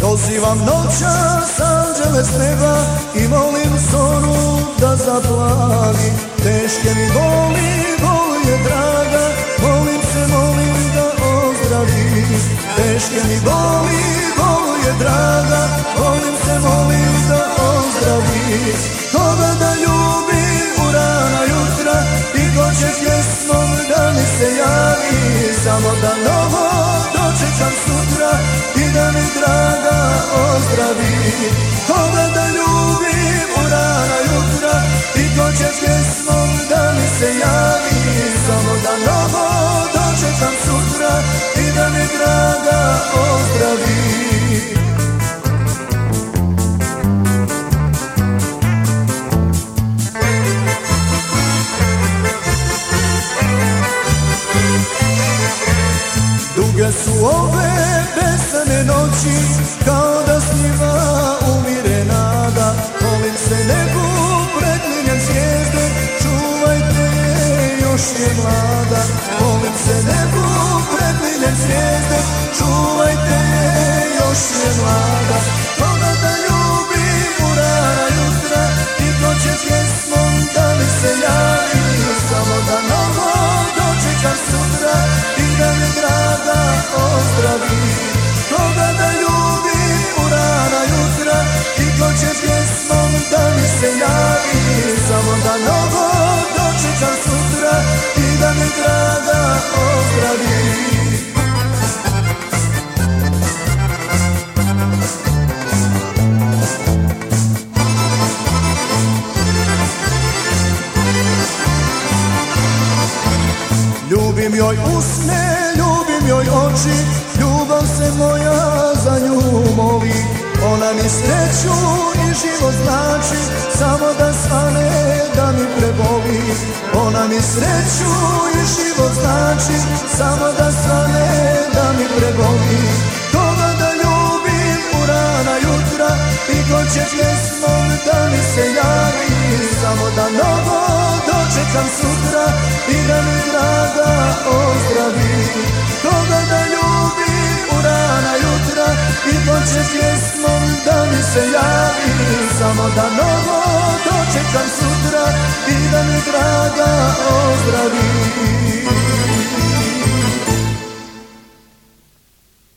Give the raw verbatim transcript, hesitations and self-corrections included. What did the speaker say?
Pozivam noćas anđele s neba i molim zoru da zaplavi. Teške mi boli, bol je draga, molim se, molim da ozdravi. Teške mi boli, bol je draga, molim se, molim da ozdravi. Koga da ljubim u rana jutra i ko će pjesmom da mi se javi. Samo da novo dočekam sutra i da mi draga ozdravi. Koga da ljubim u rana jutra i ko će pjesmom da mi se javi. Samo da novo dočekam sutra i da mi draga ozdravi. Duge su ove besane noći, kao da s njima umire nada. Molim se nebu, preklinjem zvijezde, čuvajte je, još je mlada. Molim se nebu, preklinjem zvijezde, čuvajte je, još je mlada. Koga da ljubim u rana jutra i ko će pjesmom da mi se javi. Samo da novo dočekam sutra i da mi draga ozdravi. Koga da ljubim u rana jutra i ko će pjesmom da mi se javi. Samo da novo dočekam sutra i da mi draga ozdravi. Ljubim joj usne, ljubim joj oči, ljubav se moja za nju moli. Ona mi sreću i život znači, samo da svane da mi preboli. Ona mi sreću i život znači, samo da svane da mi preboli. Koga da ljubim u rana jutra i ko će pjesmom da mi se javi. Samo da novo dočekam sutra i da mi draga ozdravi. Koga da ljubim u rana jutra i ko će pjesmom da mi se javi. Samo da novo dočekam sutra i da mi draga ozdravi.